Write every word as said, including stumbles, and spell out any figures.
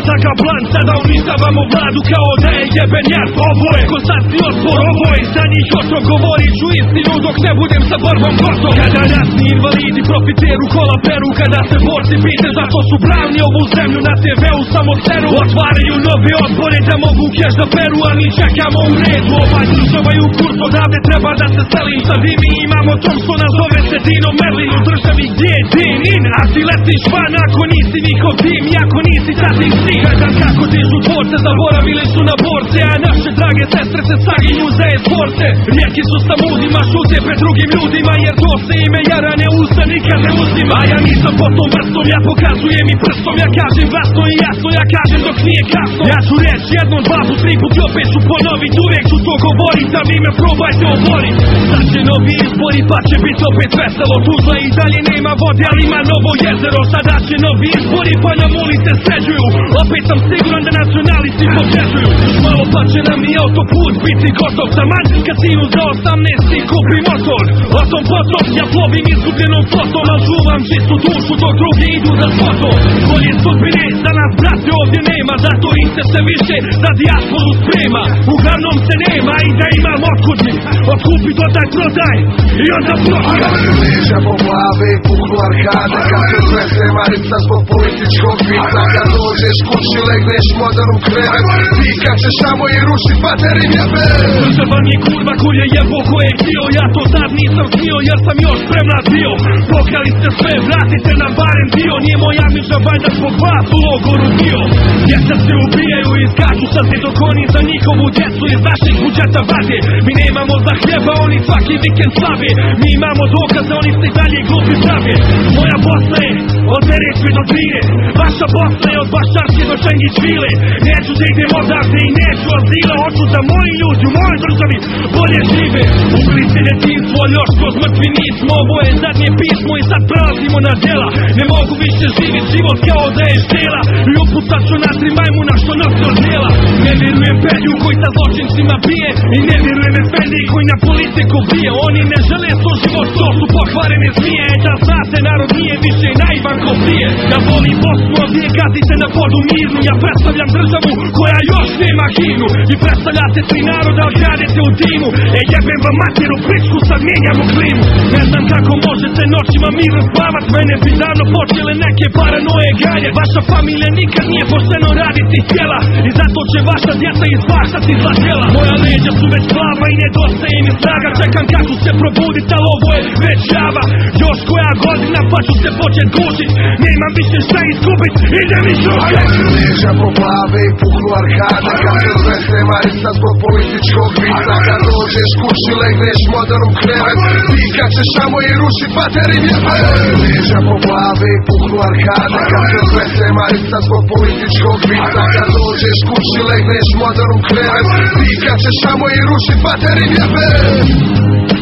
takav plan, sada uništavamo vladu kao da je jeben jar. Ovo je konstantni otpor, ovo je za njih otrov. Govorit ću istinu dok ne budem sa borbom gotov. Kada ratni invalidi profiteru kola peru, kada se borci pite zašto su pravni ovu zemlju, na te veu samo seru. Otvaraju nove odbore da mogu keš da peru, a mi čekamo u redu. Ovaj država je u kurs, odavde treba da se selim. Sad i mi imamo Thompsona, zove se Dino Merlin. U državi gdje je Dinin, a ti letiš van ako nisi njihov tim, i ako nisi tatin sin. Gledam kako dižu dvorce, zaboravili su na borce, a naše drage sestre se saginju za e-sporte. Rijeki su sa mudima, šute pred drugim ljudima, jer to se ime jara ne usta nikad ne uzima. A ja nisam po tom vrstom, ja pokazujem i prstom, ja kažem glasno i jasno, ja kažem dok nije kasno. Ja ću reći jednom, dva put, tri put i opet ću ponovit, uvijek ću to govorit, a vi me probajte oborit. Sad će novi izbori pa će bit opet veselo, Tuzla i dalje nema vode, ali ima novo jezero. Sada će novi izbori pa nam ulice sređuju, opet sam siguran da nacionalisti pobjeđuju. Malo pa će nam i autoput biti gotov, taman kasinu za osamnaest i kupi motor. O tom potom, ja plovim izgubljenom flotom, al čuvam čistu dušu dok drugi idu za złoto. Bolje sudbine za nas brate ovdje nema, zato iste se više za dijasporu sprema. Uglavnom se nema i da imam otkud mi, otkupi dodaj prodaj i onda prodaj. Kad se liđa po glave i puknu arkade, kad se zvese marica zbog političkog vica, kad dođeš kući legneš modern u krevet, ti kad ćeš tamo i rušit baterim jebe. Država mi je kurva koju je jebo ko je htio, ja to sad nisam smio jer sam još premlad bio. Pokrali ste sve, vratite nam barem dio, nije moja miža valjda zbog vas u logoru bio. Djeca se ubijaju i skaču sad se dok oni za njihovu djecu iz naših budžeta vade. Mi nemamo za hljeba, oni svaki vikend slave, mi imamo dokaze, oni se dalje glupi zdrave. Moja Bosna je od Neretve do Drine, vaša Bosna je od Baščarske do Čengićvile. Neću da idem odavde i neću azila, hoću da moji ljudi u mojoj državi bolje žive. Ubili se djetinstvo, još kroz mrtvi nismo, ovo je zadnje pismo i sad prelazimo na djela. Ne mogu više živit život kao da je štela i upucat ću na tri majmuna što nose od djela. Ne vjerujem Belju koji sa zločincima bije i ne vjerujem Efendi koji na politiku bije. Oni ne žele svoj život, to su pokvarene zmije. Da znate, narod nije više naivan ko prije. Da voli Bosnu, a vi je gazite na vodu mirnu. Ja predstavljam državu koja još nema himnu i predstavljate tri naroda, ali gradite u dimu. E jebem vam materu pičku, sad mijenjamo klimu. Ne znam kako možete noćima mirno spavat, mene bi davno počele neke paranoje ganje. Vaša familija nikad nije pošteno raditi htjela i zato će vaša djeca izbaštati zla djela. Moja leđa su već plava i nedostaje mi snaga, čekam kako se probudit, ali ovo je već java. Još koja godina pa ću se počet gušit, nemam više šta izgubit, idem i žušit. Kad se liđa po glave i puknu arkade, kad se zvese marica zbog političkog vica, kad dođeš kući legneš modern u krevet, ti kad ćeš tamo i rušit baterim jebe. Kad se liđa po glave i puknu arkade, kad se zvese marica zbog političkog vica, kad dođeš kući legneš modern u krevet, ti kad ćeš tamo i rušit baterim jebe.